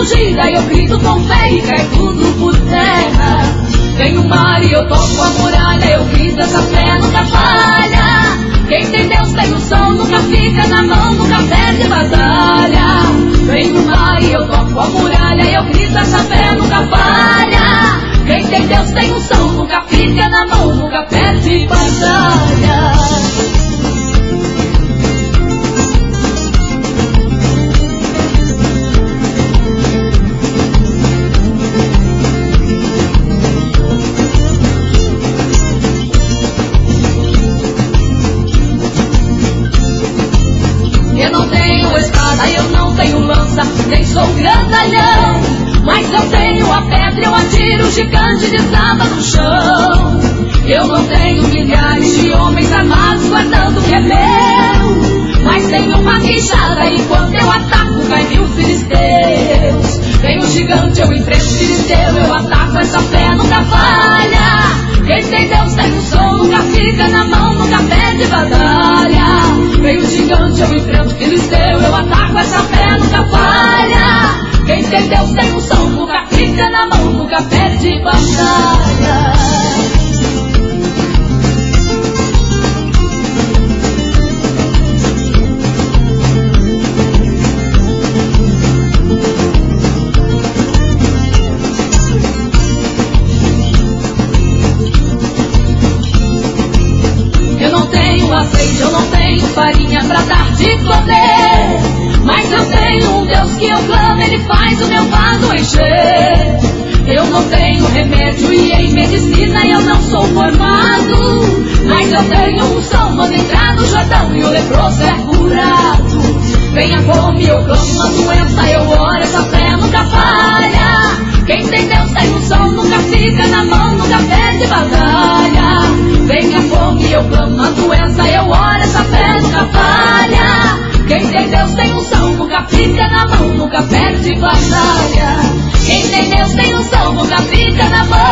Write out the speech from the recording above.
mundo gira e eu grito com fé e cai tudo por terra. Vem o mar e eu toco a muralha, eu grito, essa fé nunca falha. Quem tem Deus tem o sol, nunca fica na mão, nunca perde batalha. Vem o mar e eu toco a muralha, eu grito, essa fé nunca falha. Quem tem Deus tem o sol, nunca fica na mão, nunca perde batalha. Eu não tenho espada, eu não tenho lança, nem sou grandalhão, mas eu tenho a pedra, eu atiro, o gigante desaba no chão. Eu não tenho milhares de homens armados guardando o que é meu, mas tenho uma queixada e quando eu ataco cai 1000 filisteus. Vem o gigante, eu enfrento o filisteu, eu ataco, essa fé nunca falha. Quem tem Deus tem o sol, nunca fica na mão, nunca perde batalha. Vem o gigante, eu enfrento o filisteu, eu ataco, essa fé nunca falha. Quem tem Deus tem o sol, nunca fica na mão, nunca perde batalha. Eu não tenho farinha pra dar de comer, mas eu tenho um Deus que eu clamo, Ele faz o meu vaso encher. Eu não tenho remédio e em medicina eu não sou formado, mas eu tenho um som, mando entrar no Jordão e o leproso é curado. Vem a fome, eu clamo a doença, eu oro, essa fé nunca falha. Quem tem Deus tem um som, nunca fica na mão, nunca perde batalha. Vem a fome, eu clamo a doença, eu oro, essa fé nunca falha. Quem tem Deus tem um som, nunca fica na mão, nunca perde batalha. Quem tem Deus tem um som, nunca fica na mão.